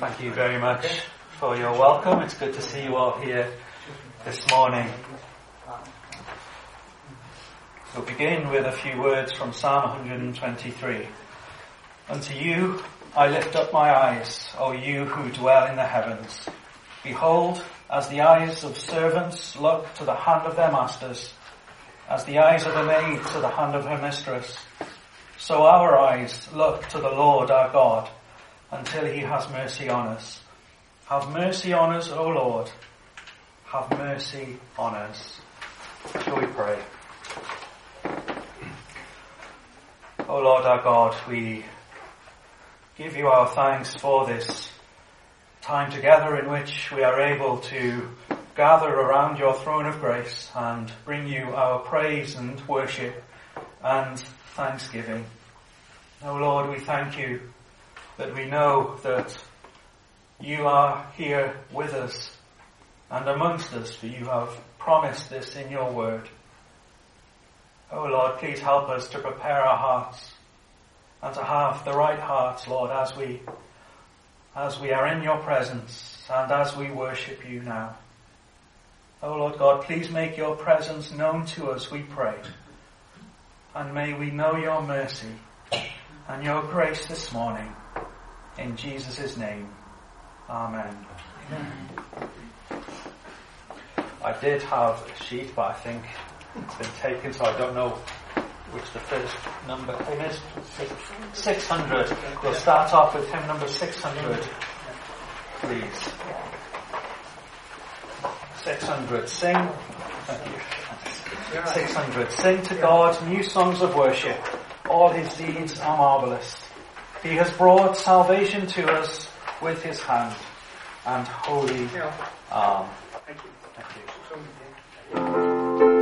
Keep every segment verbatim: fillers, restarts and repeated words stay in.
Thank you very much for your welcome. It's good to see you all here this morning. We'll begin with a few words from Psalm one twenty-three. Unto you I lift up my eyes, O you who dwell in the heavens. Behold, as the eyes of servants look to the hand of their masters, as the eyes of a maid to the hand of her mistress, so our eyes look to the Lord our God, until he has mercy on us. Have mercy on us, O Lord. Have mercy on us. Shall we pray? O Lord our God, we give you our thanks for this time together in which we are able to gather around your throne of grace and bring you our praise and worship and thanksgiving. O Lord, we thank you that we know that you are here with us and amongst us, for you have promised this in your word. O Lord, please help us to prepare our hearts and to have the right hearts, Lord, as we as we are in your presence and as we worship you now. O Lord God, please make your presence known to us, we pray. And may we know your mercy and your grace this morning. In Jesus' name. Amen. Amen. I did have a sheet, but I think it's been taken, so I don't know which the first number is. six hundred. We'll start off with hymn number six hundred, please. six hundred. Sing. Thank you. six hundred. Sing to God new songs of worship. All his deeds are marvellous. He has brought salvation to us with his hand and holy arm. Thank you. Thank you.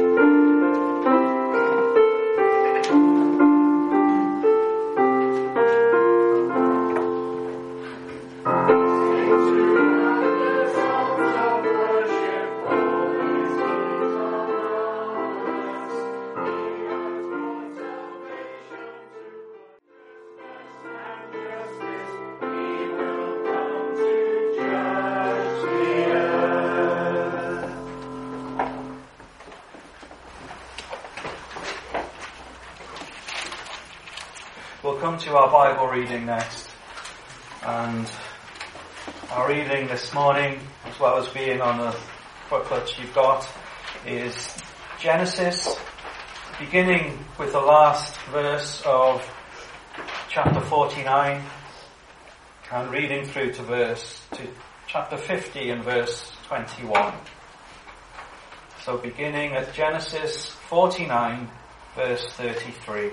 To our Bible reading next, and our reading this morning, as well as being on the booklet you've got, is Genesis, beginning with the last verse of chapter forty-nine and reading through to verse to chapter fifty and verse twenty-one. So beginning at Genesis forty-nine verse thirty-three.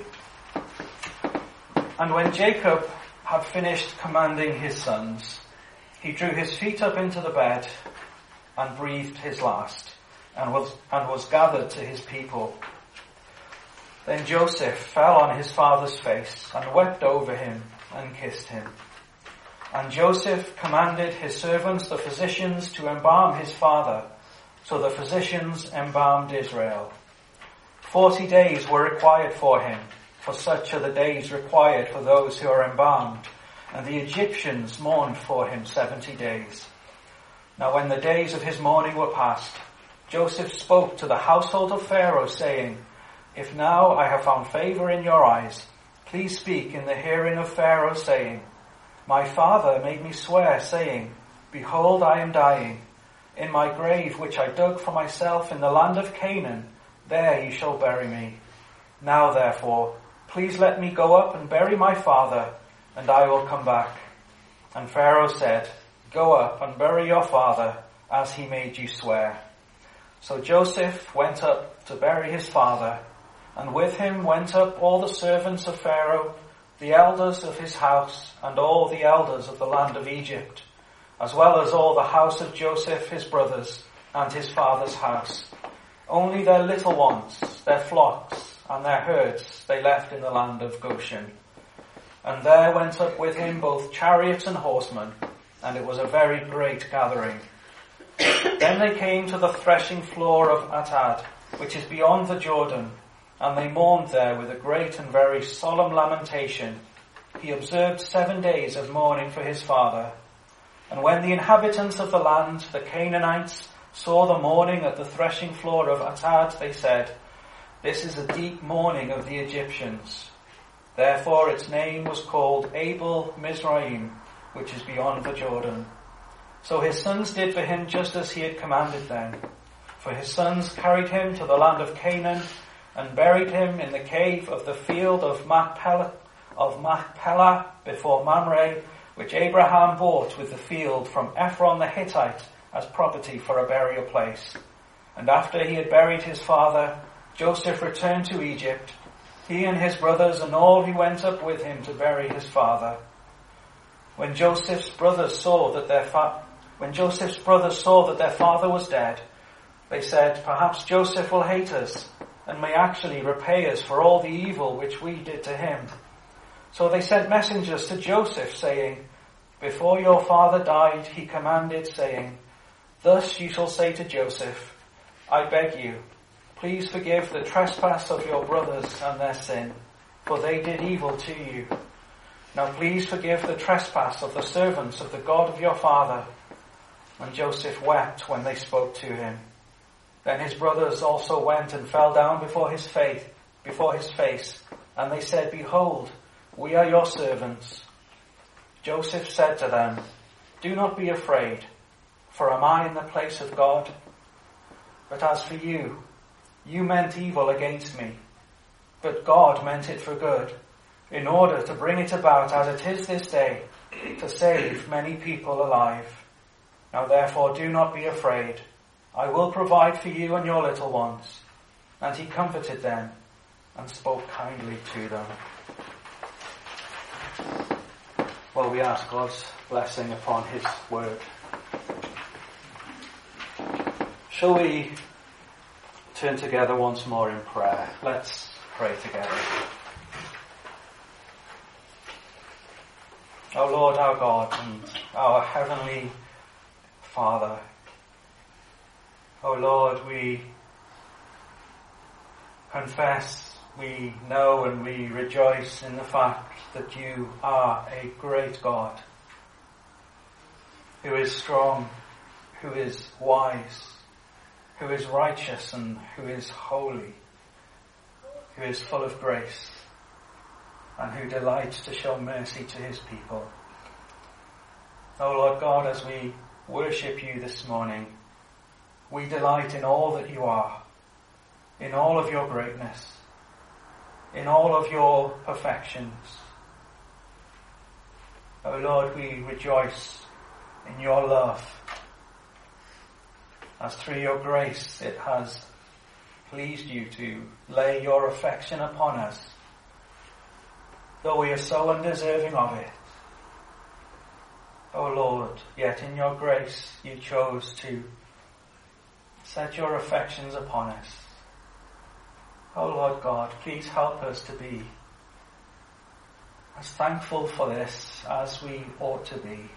And when Jacob had finished commanding his sons, he drew his feet up into the bed and breathed his last, and was, and was gathered to his people. Then Joseph fell on his father's face and wept over him and kissed him. And Joseph commanded his servants, the physicians, to embalm his father. So the physicians embalmed Israel. Forty days were required for him, for such are the days required for those who are embalmed. And the Egyptians mourned for him seventy days. Now when the days of his mourning were past, Joseph spoke to the household of Pharaoh, saying, If now I have found favor in your eyes, please speak in the hearing of Pharaoh, saying, My father made me swear, saying, Behold, I am dying. In my grave which I dug for myself in the land of Canaan, there you shall bury me. Now therefore, please let me go up and bury my father, and I will come back. And Pharaoh said, Go up and bury your father, as he made you swear. So Joseph went up to bury his father, and with him went up all the servants of Pharaoh, the elders of his house, and all the elders of the land of Egypt, as well as all the house of Joseph his brothers, and his father's house. Only their little ones, their flocks, and their herds they left in the land of Goshen. And there went up with him both chariots and horsemen, and it was a very great gathering. Then they came to the threshing floor of Atad, which is beyond the Jordan, and they mourned there with a great and very solemn lamentation. He observed seven days of mourning for his father. And when the inhabitants of the land, the Canaanites, saw the mourning at the threshing floor of Atad, they said, "This is a deep mourning of the Egyptians." Therefore its name was called Abel Mizraim, which is beyond the Jordan. So his sons did for him just as he had commanded them. For his sons carried him to the land of Canaan and buried him in the cave of the field of Machpelah, of Machpelah before Mamre, which Abraham bought with the field from Ephron the Hittite as property for a burial place. And after he had buried his father, Joseph returned to Egypt, he and his brothers and all who went up with him to bury his father. When Joseph's brothers saw that their fa- when Joseph's brothers saw that their father was dead, they said, "Perhaps Joseph will hate us and may actually repay us for all the evil which we did to him." So they sent messengers to Joseph, saying, "Before your father died, he commanded, saying, 'Thus you shall say to Joseph, I beg you, please forgive the trespass of your brothers and their sin, for they did evil to you. Now please forgive the trespass of the servants of the God of your father.' And Joseph wept when they spoke to him. Then his brothers also went and fell down before his face, before his face, and they said, 'Behold, we are your servants.' Joseph said to them, 'Do not be afraid, for am I in the place of God? But as for you, you meant evil against me, but God meant it for good, in order to bring it about as it is this day, to save many people alive. Now therefore do not be afraid. I will provide for you and your little ones.' And he comforted them and spoke kindly to them." Well, we ask God's blessing upon his word. Shall we turn together once more in prayer? Let's pray together. O Lord, our God and our Heavenly Father, O Lord, we confess, we know and we rejoice in the fact that you are a great God, who is strong, who is wise, who is righteous and who is holy, who is full of grace, and who delights to show mercy to his people. O Lord God, as we worship you this morning, we delight in all that you are, in all of your greatness, in all of your perfections. O Lord, we rejoice in your love, as through your grace it has pleased you to lay your affection upon us, though we are so undeserving of it. O Lord, yet in your grace you chose to set your affections upon us. O Lord God, please help us to be as thankful for this as we ought to be.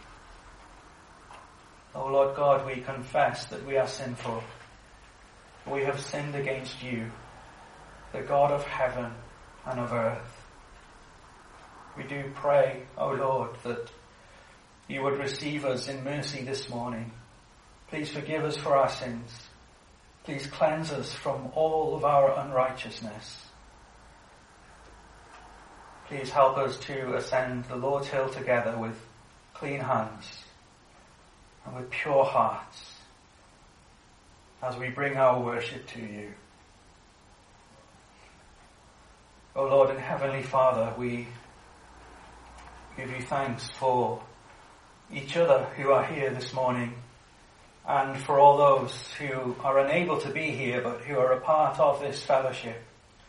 O Lord God, we confess that we are sinful. We have sinned against you, the God of heaven and of earth. We do pray, O Lord, that you would receive us in mercy this morning. Please forgive us for our sins. Please cleanse us from all of our unrighteousness. Please help us to ascend the Lord's hill together with clean hands and with pure hearts as we bring our worship to you. O Lord and Heavenly Father, we give you thanks for each other who are here this morning, and for all those who are unable to be here but who are a part of this fellowship.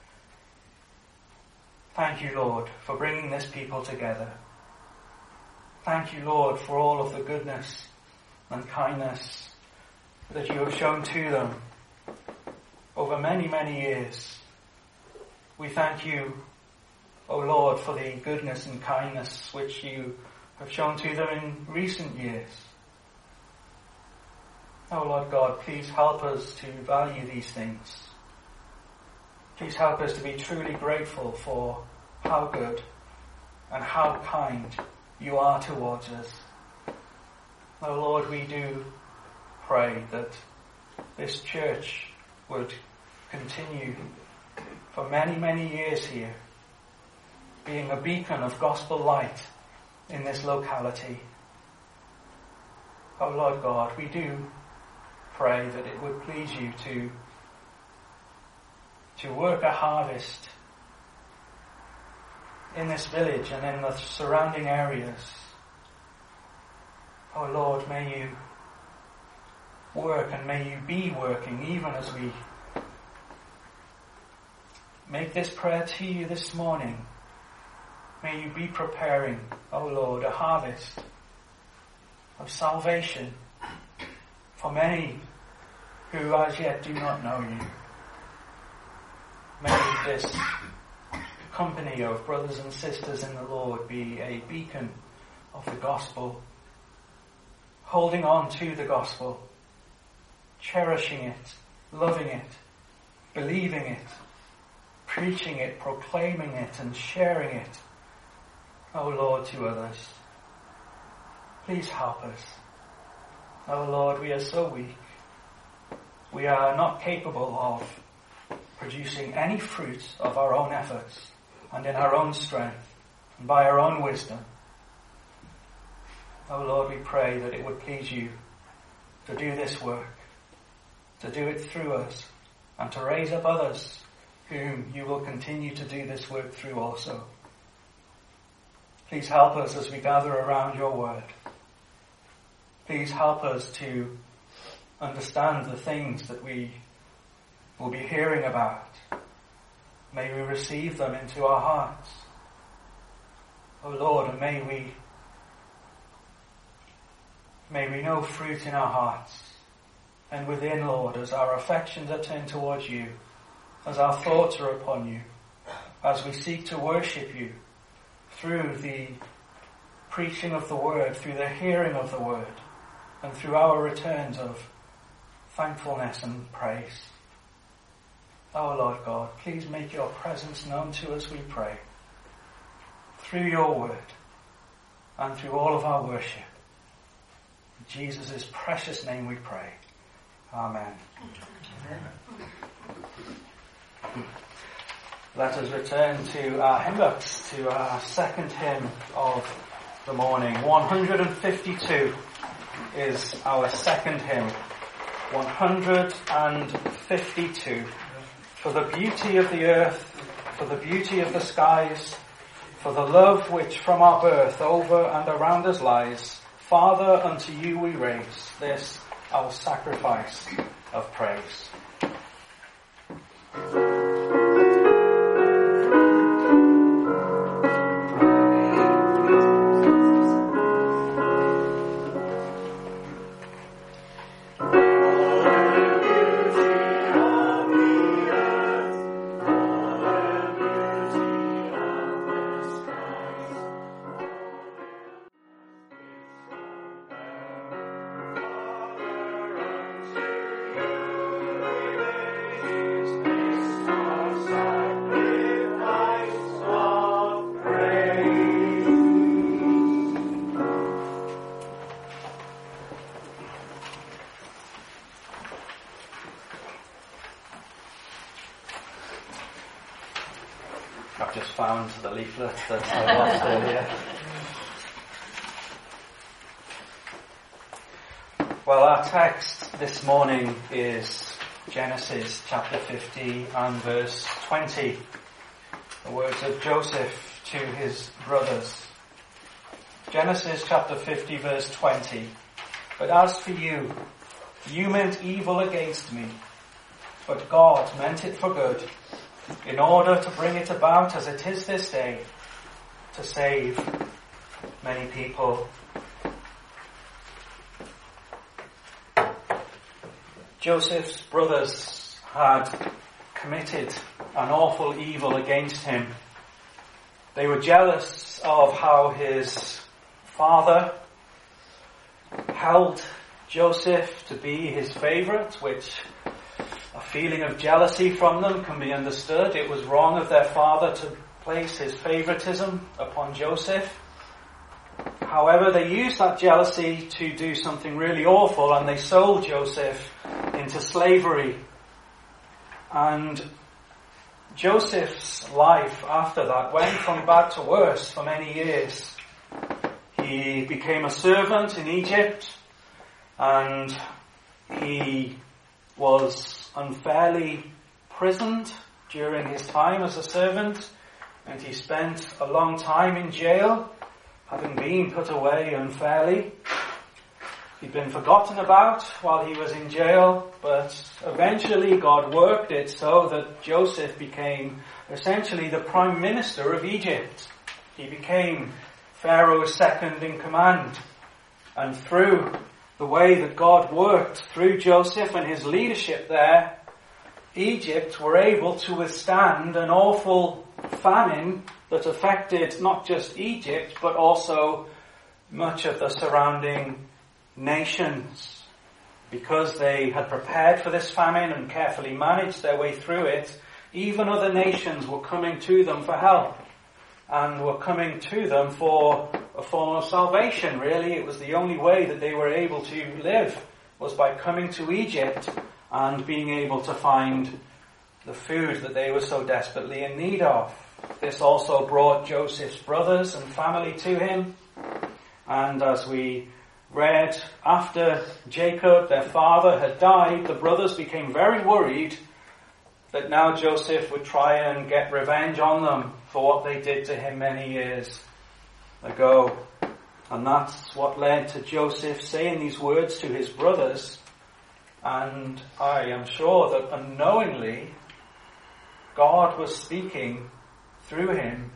Thank you, Lord, for bringing this people together. Thank you, Lord, for all of the goodness and kindness that you have shown to them over many, many years. We thank you, O Lord, for the goodness and kindness which you have shown to them in recent years. Oh Lord God, please help us to value these things. Please help us to be truly grateful for how good and how kind you are towards us. Oh Lord, we do pray that this church would continue for many, many years here, being a beacon of gospel light in this locality. Oh Lord God, we do pray that it would please you to, to work a harvest in this village and in the surrounding areas. Oh Lord, may you work and may you be working even as we make this prayer to you this morning. May you be preparing, oh Lord, a harvest of salvation for many who as yet do not know you. May this company of brothers and sisters in the Lord be a beacon of the gospel, holding on to the gospel, cherishing it, loving it, believing it, preaching it, proclaiming it, and sharing it, oh Lord, to others. Please help us. Oh Lord, we are so weak. We are not capable of producing any fruit of our own efforts and in our own strength and by our own wisdom. Oh Lord, we pray that it would please you to do this work, to do it through us, and to raise up others whom you will continue to do this work through also. Please help us as we gather around your word. Please help us to understand the things that we will be hearing about. May we receive them into our hearts. Oh Lord, and may we may we know fruit in our hearts and within, Lord, as our affections are turned towards you, as our thoughts are upon you, as we seek to worship you through the preaching of the word, through the hearing of the word, and through our returns of thankfulness and praise. Oh Lord God, please make your presence known to us, we pray, through your word and through all of our worship. In Jesus' precious name we pray. Amen. Amen. Let us return to our hymn books, to our second hymn of the morning. one fifty-two is our second hymn. one fifty-two. For the beauty of the earth, for the beauty of the skies, for the love which from our birth over and around us lies, Father, unto you we raise this our sacrifice of praise. I've just found the leaflet that I lost earlier. Well, our text this morning is Genesis chapter fifty and verse twenty. The words of Joseph to his brothers. Genesis chapter fifty verse twenty. But as for you, you meant evil against me, but God meant it for good, in order to bring it about as it is this day, to save many people. Joseph's brothers had committed an awful evil against him. They were jealous of how his father held Joseph to be his favorite, which a feeling of jealousy from them can be understood. It was wrong of their father to place his favoritism upon Joseph. However, they used that jealousy to do something really awful, and they sold Joseph into slavery. And Joseph's life after that went from bad to worse for many years. He became a servant in Egypt, and he was unfairly imprisoned during his time as a servant, and he spent a long time in jail, having been put away unfairly. He'd been forgotten about while he was in jail, but eventually God worked it so that Joseph became essentially the Prime Minister of Egypt. He became Pharaoh's second in command. And through the way that God worked through Joseph and his leadership there, Egypt were able to withstand an awful famine that affected not just Egypt, but also much of the surrounding nations. Because they had prepared for this famine and carefully managed their way through it, even other nations were coming to them for help, and were coming to them for a form of salvation, really. It was the only way that they were able to live, was by coming to Egypt and being able to find the food that they were so desperately in need of. This also brought Joseph's brothers and family to him. And as we read, after Jacob, their father, had died, the brothers became very worried that now Joseph would try and get revenge on them for what they did to him many years ago. And that's what led to Joseph saying these words to his brothers. And I am sure that unknowingly, God was speaking through him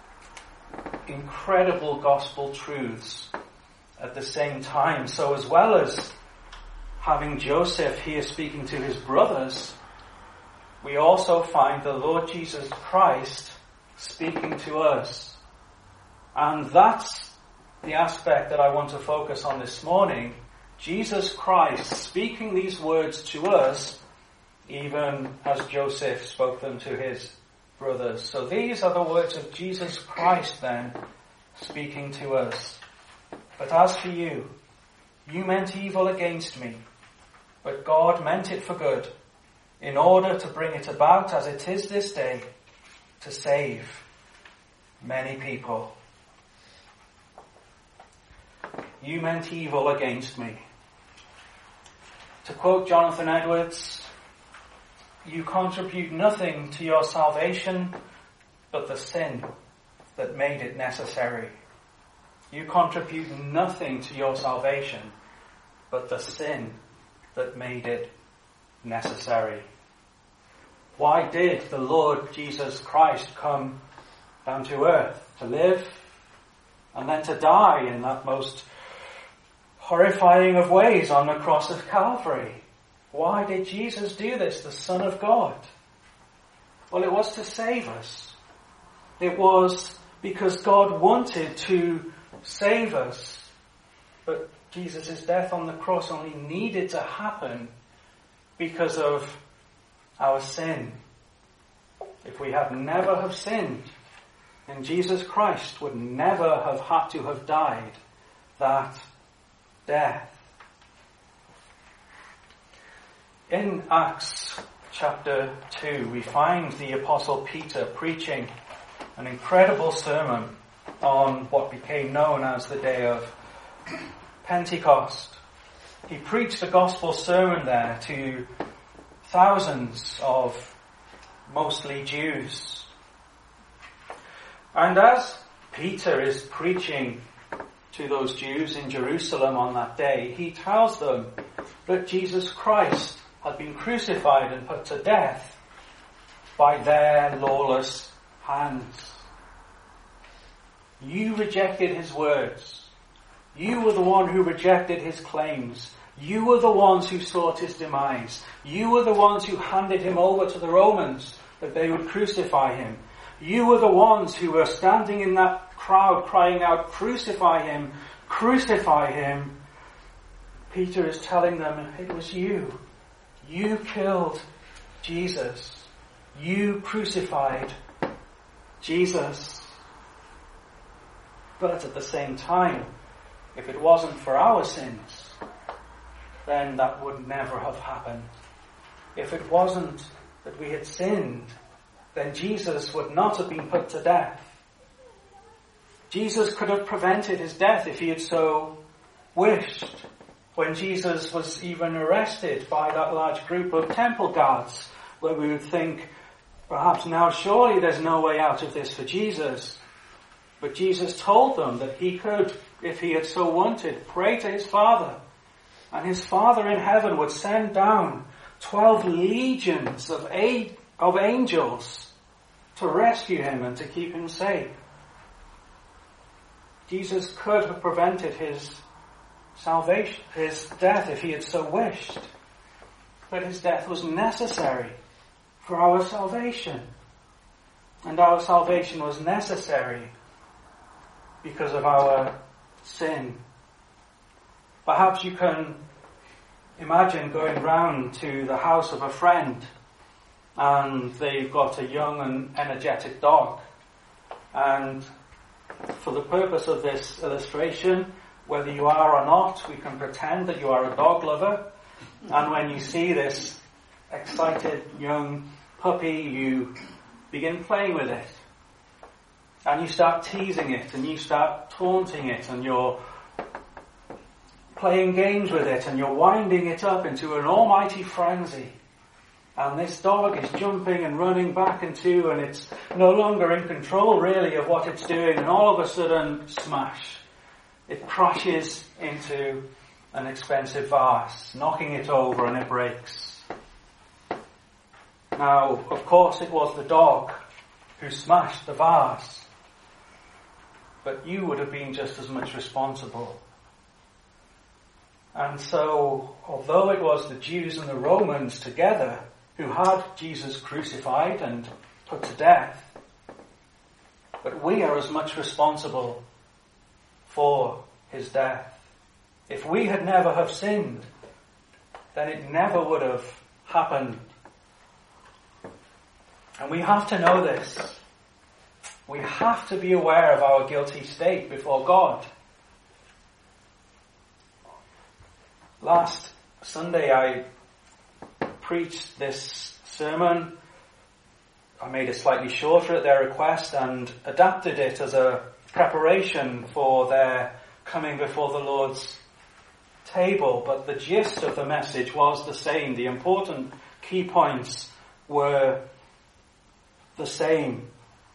incredible gospel truths at the same time. So as well as having Joseph here speaking to his brothers, we also find the Lord Jesus Christ speaking to us. And that's the aspect that I want to focus on this morning. Jesus Christ speaking these words to us, even as Joseph spoke them to his brothers. So these are the words of Jesus Christ then, speaking to us. But as for you, you meant evil against me, but God meant it for good, in order to bring it about as it is this day, to save many people. You meant evil against me. To quote Jonathan Edwards, you contribute nothing to your salvation but the sin that made it necessary. You contribute nothing to your salvation but the sin that made it necessary. Why did the Lord Jesus Christ come down to earth? To live and then to die in that most horrifying of ways on the cross of Calvary. Why did Jesus do this, the Son of God? Well, it was to save us. It was because God wanted to save us. But Jesus' death on the cross only needed to happen because of our sin. If we had never have sinned, then Jesus Christ would never have had to have died that death. In Acts chapter two, we find the Apostle Peter preaching an incredible sermon on what became known as the day of Pentecost. He preached a gospel sermon there to thousands of mostly Jews. And as Peter is preaching to those Jews in Jerusalem on that day, he tells them that Jesus Christ had been crucified and put to death by their lawless hands. You rejected his words. You were the one who rejected his claims. You were the ones who sought his demise. You were the ones who handed him over to the Romans that they would crucify him. You were the ones who were standing in that crowd crying out, "Crucify him, crucify him." Peter is telling them, it was you. You killed Jesus. You crucified Jesus. But at the same time, If it wasn't for our sins, then that would never have happened. If it wasn't that we had sinned, then Jesus would not have been put to death. Jesus could have prevented his death if he had so wished. When Jesus was even arrested by that large group of temple guards, where we would think, perhaps now surely there's no way out of this for Jesus. But Jesus told them that he could, if he had so wanted, pray to his Father. And his Father in heaven would send down twelve legions of, a- of angels to rescue him and to keep him safe. Jesus could have prevented his salvation, his death, if he had so wished. But his death was necessary for our salvation. And our salvation was necessary because of our sin. Perhaps you can imagine going round to the house of a friend and they've got a young and energetic dog. And for the purpose of this illustration, whether you are or not, we can pretend that you are a dog lover. And when you see this excited young puppy, you begin playing with it. And you start teasing it, and you start taunting it, and you're playing games with it, and you're winding it up into an almighty frenzy. And this dog is jumping and running back and to, and it's no longer in control really of what it's doing, and all of a sudden, smash. It crashes into an expensive vase, knocking it over, and it breaks. Now, of course, it was the dog who smashed the vase. But you would have been just as much responsible. And so, although it was the Jews and the Romans together who had Jesus crucified and put to death, but we are as much responsible for his death. If we had never have sinned, then it never would have happened. And we have to know this. We have to be aware of our guilty state before God. Last Sunday I preached this sermon. I made it slightly shorter at their request and adapted it as a preparation for their coming before the Lord's table. But the gist of the message was the same. The important key points were the same.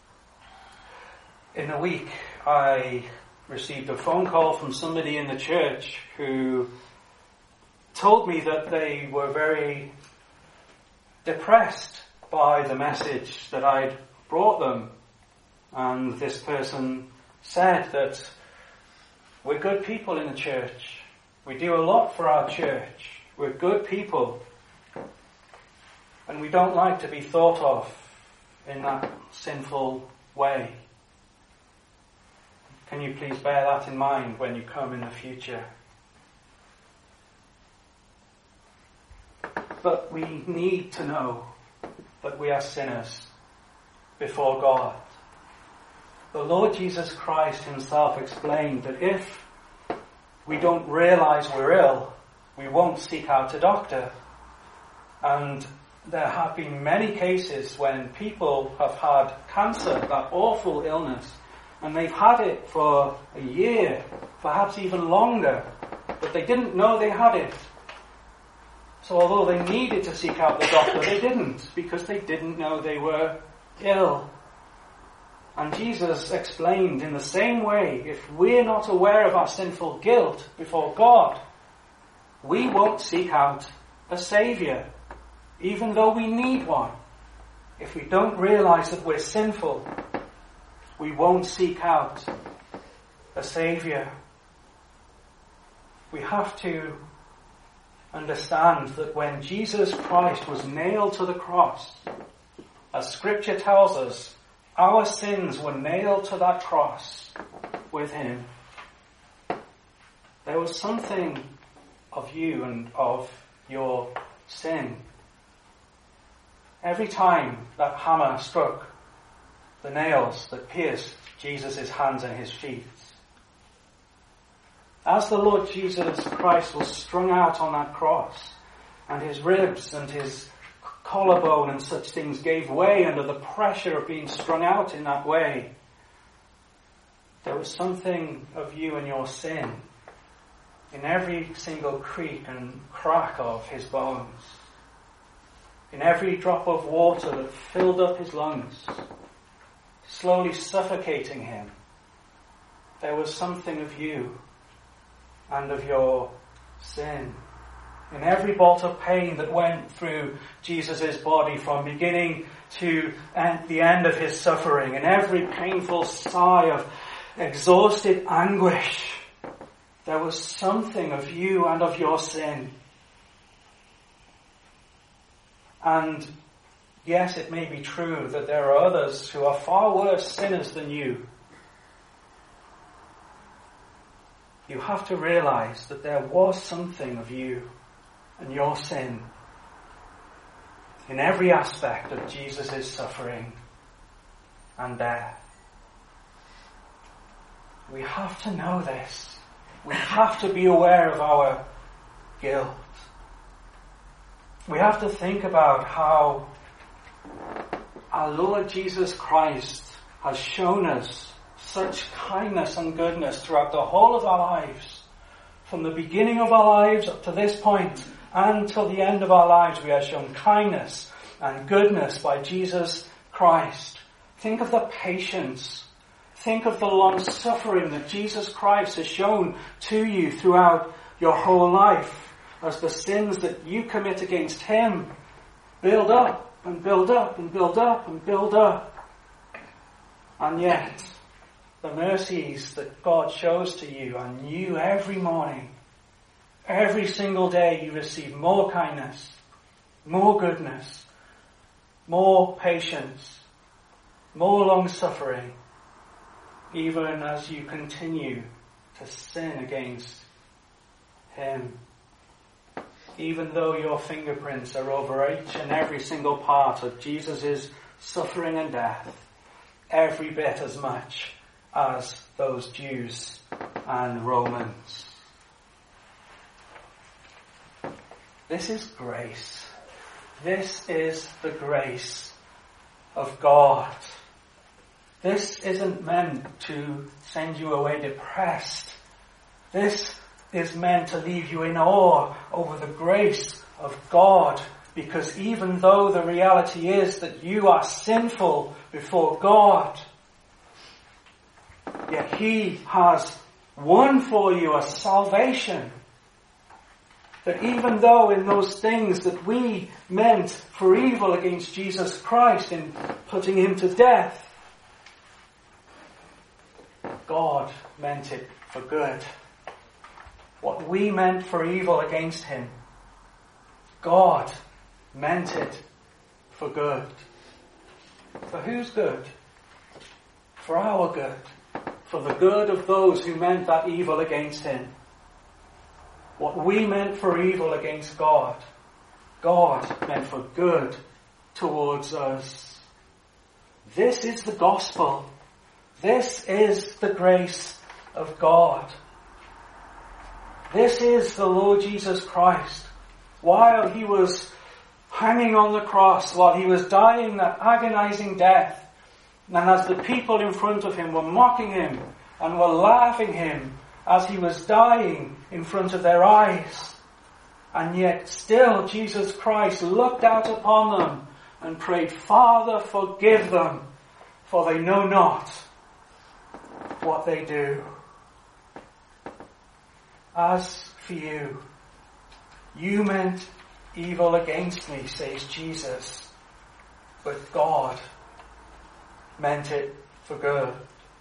In a week, I received a phone call from somebody in the church who told me that they were very depressed by the message that I'd brought them. And this person said that we're good people in the church. We do a lot for our church. We're good people. And we don't like to be thought of in that sinful way. Can you please bear that in mind when you come in the future? But we need to know that we are sinners before God. The Lord Jesus Christ himself explained that if we don't realize we're ill, we won't seek out a doctor. And there have been many cases when people have had cancer, that awful illness, and they've had it for a year, perhaps even longer, but they didn't know they had it. So although they needed to seek out the doctor, they didn't, because they didn't know they were ill. And Jesus explained in the same way, if we're not aware of our sinful guilt before God, we won't seek out a Saviour, even though we need one. If we don't realize that we're sinful, we won't seek out a Saviour. We have to understand that when Jesus Christ was nailed to the cross, as Scripture tells us, our sins were nailed to that cross with him. There was something of you and of your sin. Every time that hammer struck the nails that pierced Jesus' hands and his feet, As the Lord Jesus Christ was strung out on that cross, and his ribs and his collarbone and such things gave way under the pressure of being strung out in that way, there was something of you and your sin in every single creak and crack of his bones, in every drop of water that filled up his lungs, slowly suffocating him. There was something of you and of your sin. In every bolt of pain that went through Jesus' body from beginning to the end of his suffering, in every painful sigh of exhausted anguish, there was something of you and of your sin. And yes, it may be true that there are others who are far worse sinners than you. You have to realize that there was something of you and your sin in every aspect of Jesus' suffering and death. We have to know this. We have to be aware of our guilt. We have to think about how our Lord Jesus Christ has shown us such kindness and goodness throughout the whole of our lives. From the beginning of our lives up to this point and till the end of our lives, we are shown kindness and goodness by Jesus Christ. Think of the patience. Think of the long suffering that Jesus Christ has shown to you throughout your whole life, as the sins that you commit against him build up and build up and build up and build up. And yet, the mercies that God shows to you are new every morning. Every single day you receive more kindness, more goodness, more patience, more long suffering, even as you continue to sin against him. Even though your fingerprints are over each and every single part of Jesus' suffering and death, every bit as much as those Jews and Romans. This is grace. This is the grace of God. This isn't meant to send you away depressed. This is meant to leave you in awe over the grace of God, because even though the reality is that you are sinful before God, yet he has won for you a salvation. That even though in those things that we meant for evil against Jesus Christ in putting him to death, God meant it for good. What we meant for evil against him, God meant it for good. For whose good? For our good. For the good of those who meant that evil against him. What we meant for evil against God, God meant for good towards us. This is the gospel. This is the grace of God. This is the Lord Jesus Christ. While he was hanging on the cross, while he was dying that agonizing death, and as the people in front of him were mocking him and were laughing him as he was dying in front of their eyes, and yet still Jesus Christ looked out upon them and prayed, "Father, forgive them, for they know not what they do." As for you, you meant evil against me, says Jesus, but God meant it for good.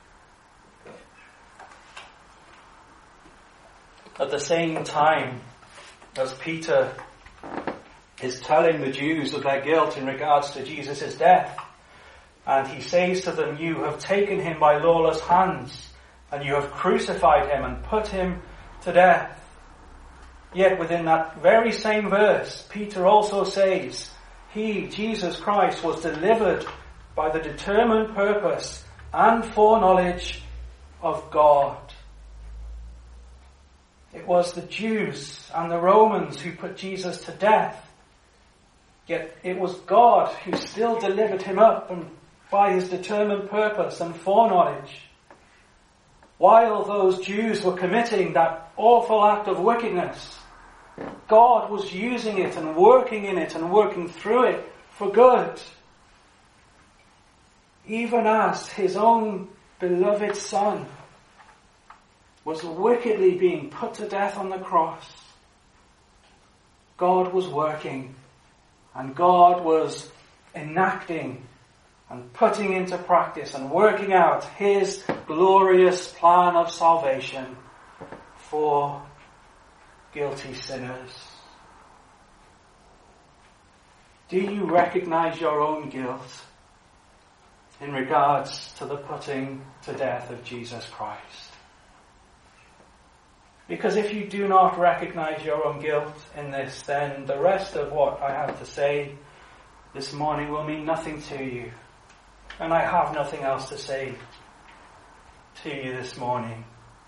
At the same time as Peter is telling the Jews of their guilt in regards to Jesus' death, and he says to them, "You have taken him by lawless hands, and you have crucified him and put him to death." Yet within that very same verse, Peter also says, he, Jesus Christ, was delivered by the determined purpose and foreknowledge of God. It was the Jews and the Romans who put Jesus to death. Yet it was God who still delivered him up and by his determined purpose and foreknowledge. While those Jews were committing that awful act of wickedness, God was using it and working in it and working through it for good. Even as his own beloved Son was wickedly being put to death on the cross, God was working and God was enacting and putting into practice and working out his glorious plan of salvation for guilty sinners. Do you recognize your own guilt in regards to the putting to death of Jesus Christ? Because if you do not recognize your own guilt in this, then the rest of what I have to say this morning will mean nothing to you. And I have nothing else to say to you this morning.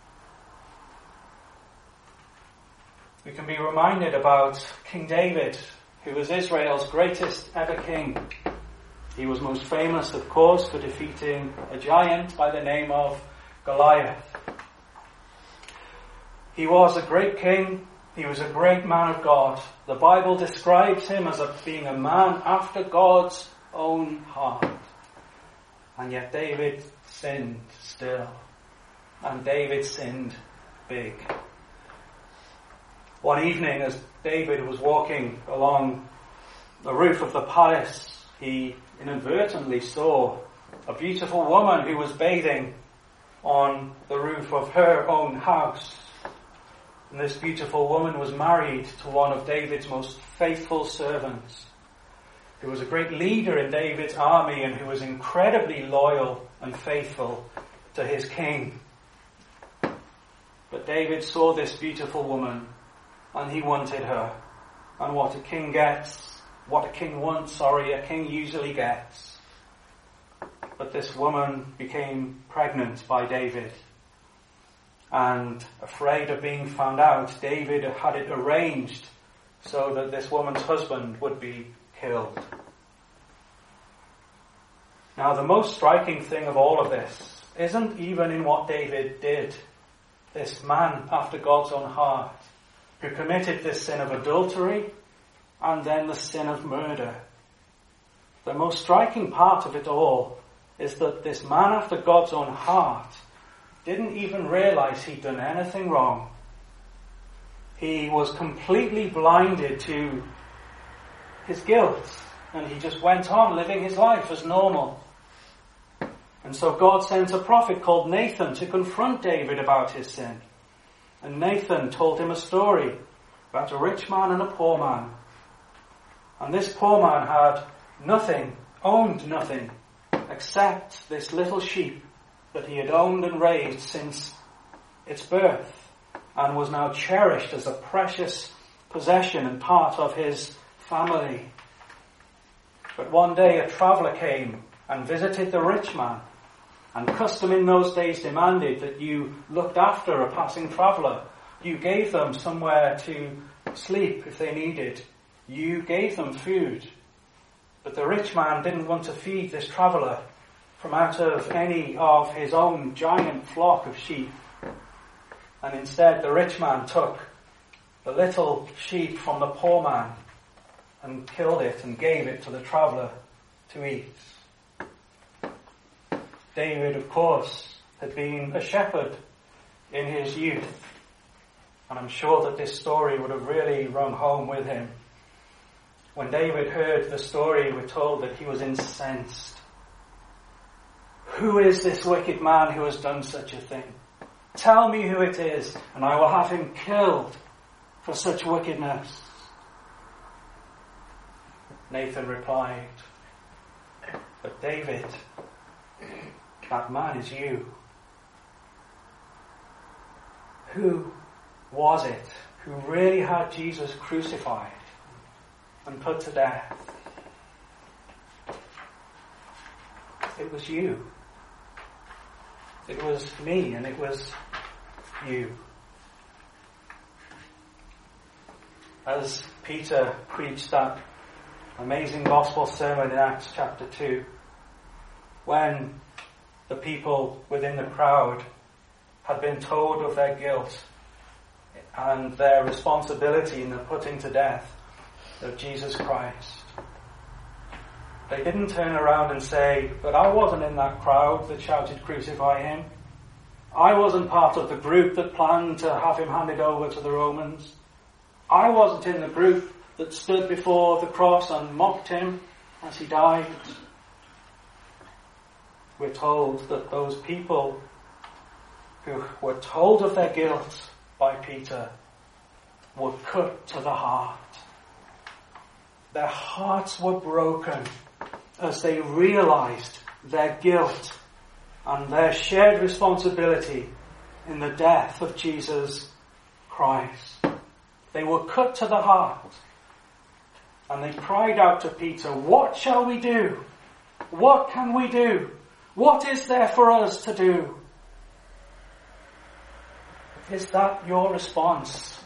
We can be reminded about King David, who was Israel's greatest ever king. He was most famous, of course, for defeating a giant by the name of Goliath. He was a great king. He was a great man of God. The Bible describes him as a, being a man after God's own heart. And yet David sinned still. And David sinned big. One evening, as David was walking along the roof of the palace, he inadvertently saw a beautiful woman who was bathing on the roof of her own house. And this beautiful woman was married to one of David's most faithful servants, who was a great leader in David's army and who was incredibly loyal and faithful to his king. But David saw this beautiful woman and he wanted her. And what a king gets, what a king wants, sorry, a king usually gets. But this woman became pregnant by David. And afraid of being found out, David had it arranged so that this woman's husband would be killed. Now, the most striking thing of all of this isn't even in what David did. This man after God's own heart, who committed this sin of adultery and then the sin of murder. The most striking part of it all is that this man after God's own heart didn't even realize he'd done anything wrong. He was completely blinded to his guilt, and he just went on living his life as normal. And so God sent a prophet called Nathan to confront David about his sin. And Nathan told him a story about a rich man and a poor man. And this poor man had nothing, owned nothing, except this little sheep that he had owned and raised since its birth, and was now cherished as a precious possession and part of his family. But one day a traveller came and visited the rich man, and custom in those days demanded that you looked after a passing traveller. You gave them somewhere to sleep if they needed. You gave them food. But the rich man didn't want to feed this traveller from out of any of his own giant flock of sheep. And instead the rich man took the little sheep from the poor man and killed it and gave it to the traveller to eat. David, of course, had been a shepherd in his youth. And I'm sure that this story would have really rung home with him. When David heard the story, we're told that he was incensed. Who is this wicked man who has done such a thing? Tell me who it is, and I will have him killed for such wickedness. Nathan replied, but David, that man is you. Who was it who really had Jesus crucified and put to death? It was you. It was me, and it was you. as Peter preached that amazing gospel sermon in Acts chapter two, when the people within the crowd had been told of their guilt and their responsibility in the putting to death of Jesus Christ. They didn't turn around and say, but I wasn't in that crowd that shouted, crucify him. I wasn't part of the group that planned to have him handed over to the Romans. I wasn't in the group that stood before the cross and mocked him as he died. We're told that those people who were told of their guilt by Peter were cut to the heart. Their hearts were broken as they realized their guilt and their shared responsibility in the death of Jesus Christ. They were cut to the heart, and they cried out to Peter, what shall we do? What can we do? What is there for us to do? Is that your response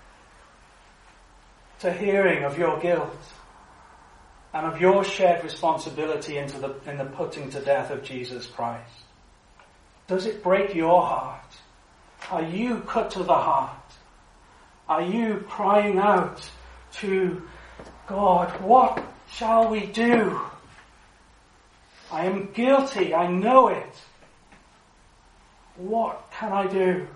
to hearing of your guilt and of your shared responsibility into the, in the putting to death of Jesus Christ? Does it break your heart? Are you cut to the heart? Are you crying out to God, what shall we do? I am guilty, I know it. What can I do?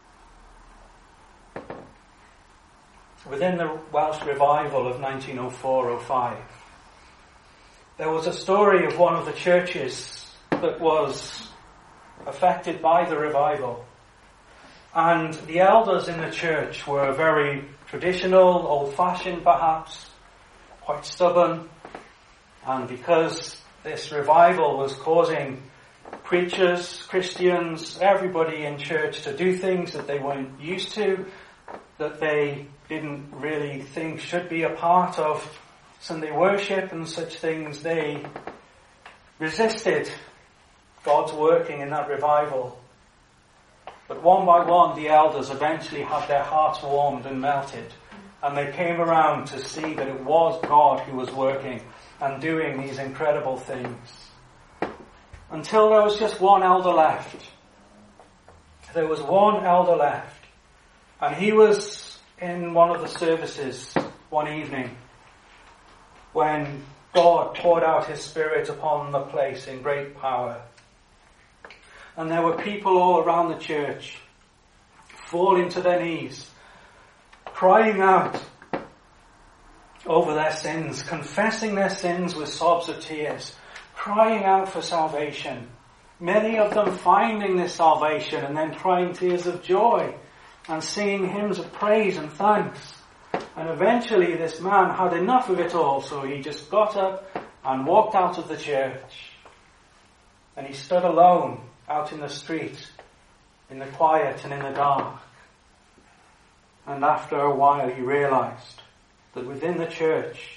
Within the Welsh revival of nineteen oh four oh five, there was a story of one of the churches that was affected by the revival. And the elders in the church were very traditional, old-fashioned perhaps, quite stubborn. And because this revival was causing preachers, Christians, everybody in church to do things that they weren't used to, that they didn't really think should be a part of Sunday worship and such things, they resisted God's working in that revival. But one by one, the elders eventually had their hearts warmed and melted, and they came around to see that it was God who was working and doing these incredible things. Until there was just one elder left. There was one elder left, and he was in one of the services one evening when God poured out his Spirit upon the place in great power. And there were people all around the church falling to their knees, crying out over their sins, confessing their sins with sobs of tears, crying out for salvation. Many of them finding this salvation and then crying tears of joy and singing hymns of praise and thanks. And eventually this man had enough of it all, so he just got up and walked out of the church. And he stood alone out in the street, in the quiet and in the dark. And after a while he realized that within the church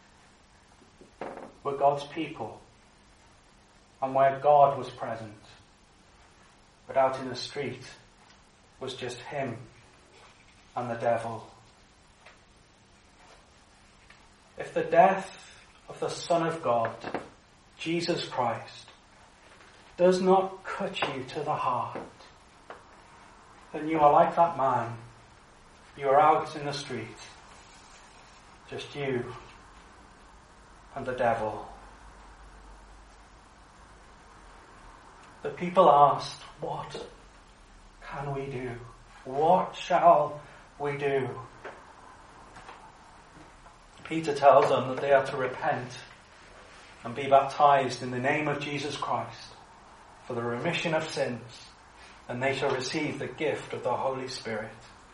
were God's people and where God was present. But out in the street was just him and the devil. If the death of the Son of God, Jesus Christ, does not cut you to the heart, then you are like that man. You are out in the street, just you and the devil. The people asked, what can we do? What shall we do? Peter tells them that they are to repent and be baptized in the name of Jesus Christ for the remission of sins, and they shall receive the gift of the Holy Spirit.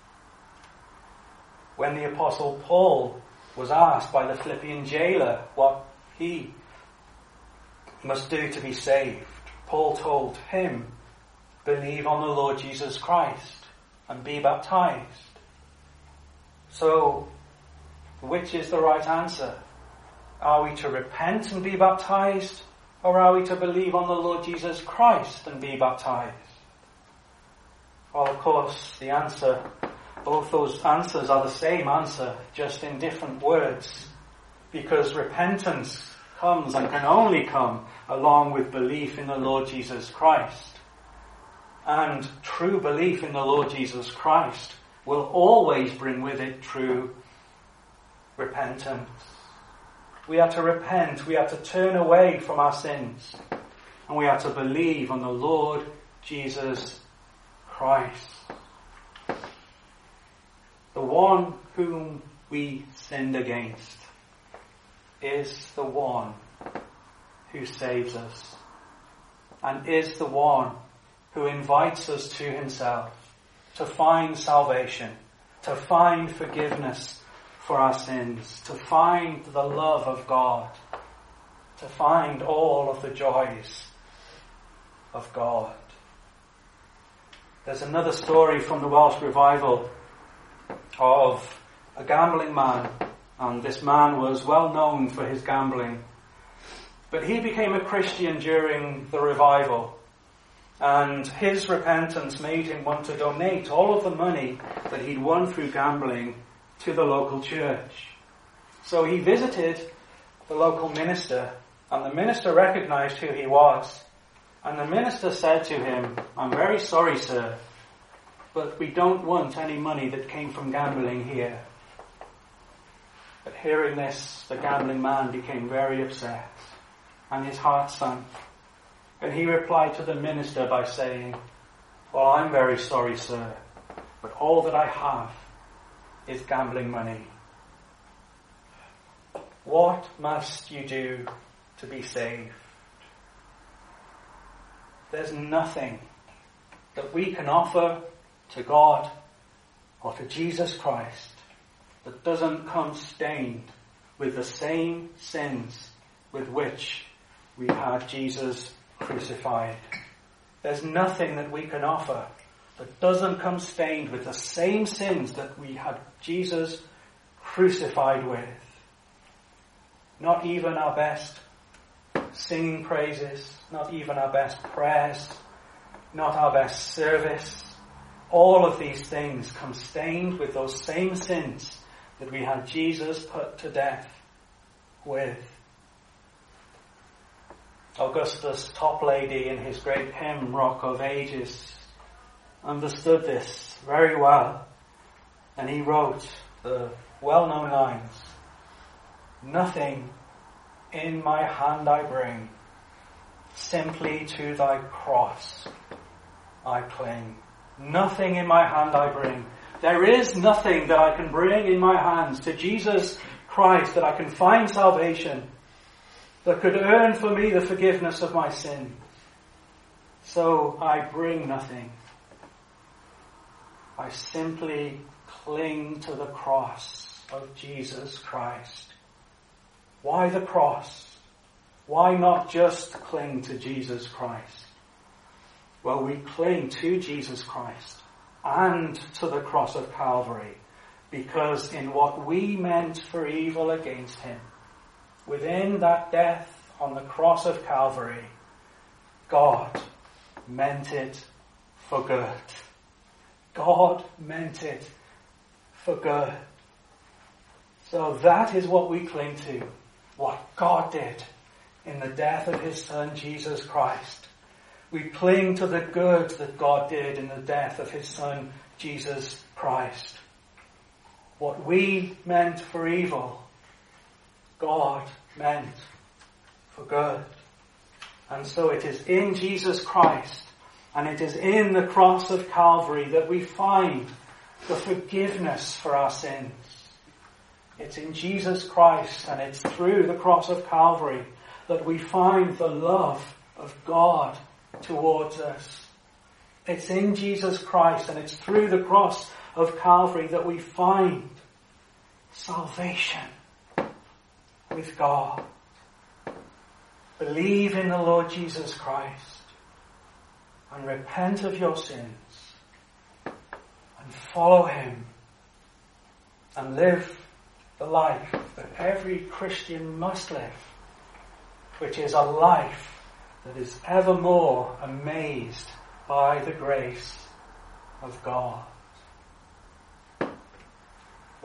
When the Apostle Paul was asked by the Philippian jailer what he must do to be saved, Paul told him, believe on the Lord Jesus Christ and be baptized. So, which is the right answer? Are we to repent and be baptized? Or are we to believe on the Lord Jesus Christ and be baptized? Well, of course, the answer Both those answers are the same answer, just in different words, because repentance comes and can only come along with belief in the Lord Jesus Christ. And true belief in the Lord Jesus Christ will always bring with it true repentance. We are to repent, we are to turn away from our sins, and we are to believe on the Lord Jesus Christ. The one whom we sinned against is the one who saves us, and is the one who invites us to himself to find salvation, to find forgiveness for our sins, to find the love of God, to find all of the joys of God. There's another story from the Welsh revival of a gambling man, and this man was well known for his gambling. But he became a Christian during the revival, and his repentance made him want to donate all of the money that he'd won through gambling to the local church. So he visited the local minister, and the minister recognized who he was. And the minister said to him, "I'm very sorry, sir, but we don't want any money that came from gambling here." But hearing this, the gambling man became very upset, and his heart sank. And he replied to the minister by saying, "Well, I'm very sorry, sir, but all that I have is gambling money." What must you do to be saved? There's nothing that we can offer to God or to Jesus Christ that doesn't come stained with the same sins with which we had Jesus crucified. There's nothing that we can offer that doesn't come stained with the same sins that we had Jesus crucified with. Not even our best singing praises, not even our best prayers, not our best service. All of these things come stained with those same sins that we had Jesus put to death with. Augustus Toplady, in his great hymn, Rock of Ages, understood this very well. And he wrote the well-known lines, "Nothing in my hand I bring, simply to thy cross I cling." Nothing in my hand I bring. There is nothing that I can bring in my hands to Jesus Christ that I can find salvation, that could earn for me the forgiveness of my sin. So I bring nothing. I simply cling to the cross of Jesus Christ. Why the cross? Why not just cling to Jesus Christ? Well, we cling to Jesus Christ and to the cross of Calvary because in what we meant for evil against him, within that death on the cross of Calvary, God meant it for good. God meant it for good. So that is what we cling to, what God did in the death of his Son, Jesus Christ. We cling to the good that God did in the death of his Son, Jesus Christ. What we meant for evil, God meant for good. And so it is in Jesus Christ and it is in the cross of Calvary that we find the forgiveness for our sins. It's in Jesus Christ and it's through the cross of Calvary that we find the love of God towards us. It's in Jesus Christ and it's through the cross of Calvary that we find salvation with God. Believe in the Lord Jesus Christ and repent of your sins and follow him and live the life that every Christian must live, which is a life that is evermore amazed by the grace of God.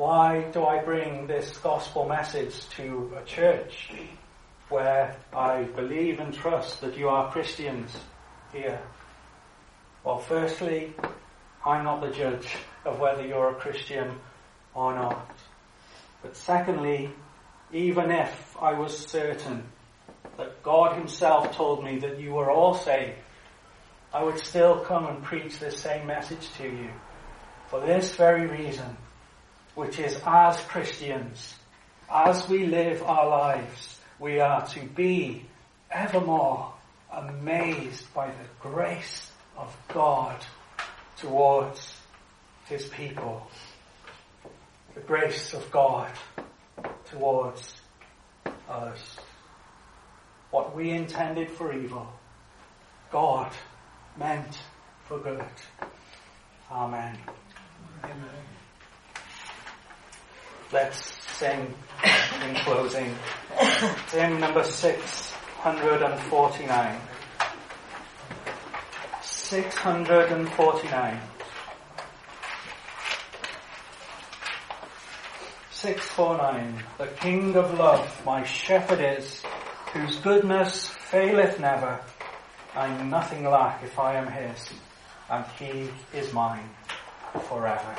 Why do I bring this gospel message to a church where I believe and trust that you are Christians here? Well, firstly, I'm not the judge of whether you're a Christian or not. But secondly, even if I was certain that God himself told me that you were all saved, I would still come and preach this same message to you for this very reason, which is, as Christians, as we live our lives, we are to be evermore amazed by the grace of God towards his people. The grace of God towards us. What we intended for evil, God meant for good. Amen. Amen. Let's sing in closing. Hymn number six hundred forty-nine. six hundred forty-nine. six forty-nine. The King of love, my shepherd is, whose goodness faileth never. I nothing lack if I am his, and he is mine forever.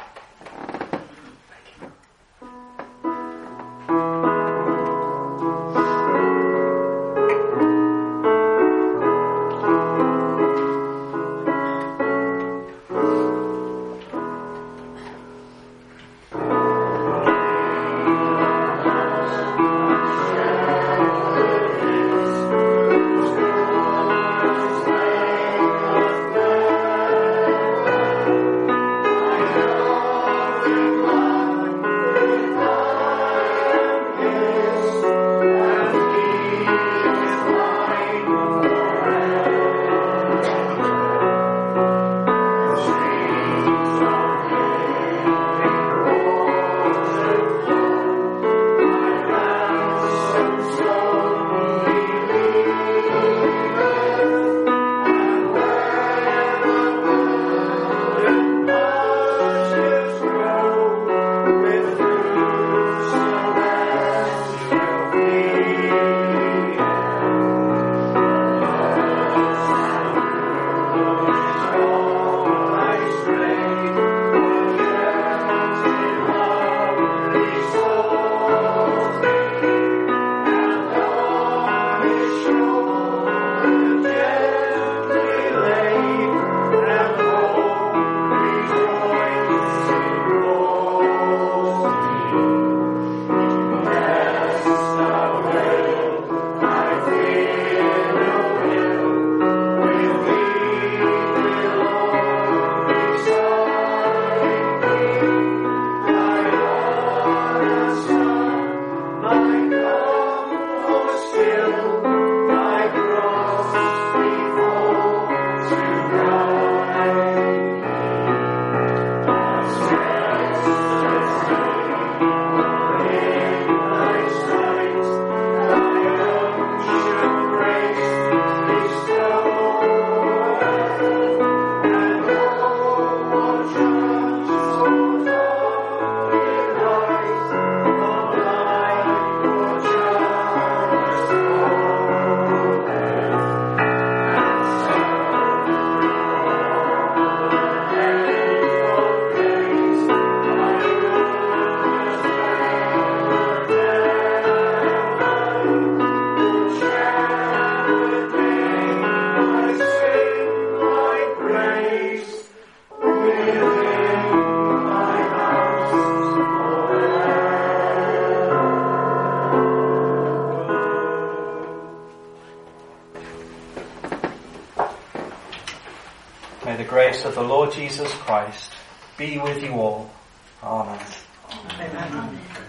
May the grace of the Lord Jesus Christ be with you all. Amen. Amen.